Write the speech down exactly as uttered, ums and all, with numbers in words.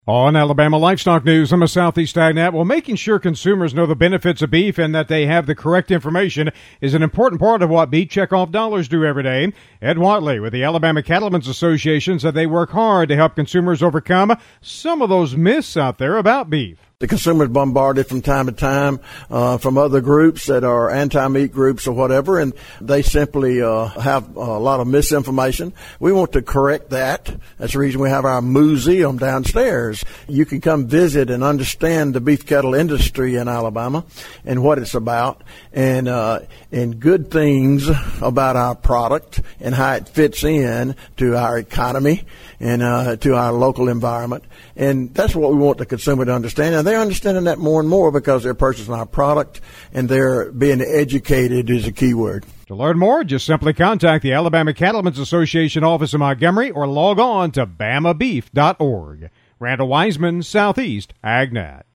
On Alabama Livestock News, I'm a Southeast Agnat. Well, making sure consumers know the benefits of beef and that they have the correct information is an important part of what Beef Checkoff dollars do every day. Ed Watley with the Alabama Cattlemen's Association said they work hard to help consumers overcome some of those myths out there about beef. The consumer's bombarded from time to time uh, from other groups that are anti-meat groups or whatever, and they simply uh, have a lot of misinformation. We want to correct that. That's the reason we have our museum downstairs. You can come visit and understand the beef cattle industry in Alabama and what it's about, and uh, and good things about our product and how it fits in to our economy and uh, to our local environment. And that's what we want the consumer to understand. And they're understanding that more and more because they're purchasing our product and they're being educated is a key word. To learn more, just simply contact the Alabama Cattlemen's Association office in Montgomery or log on to bama beef dot org. Randall Wiseman, Southeast Agnat.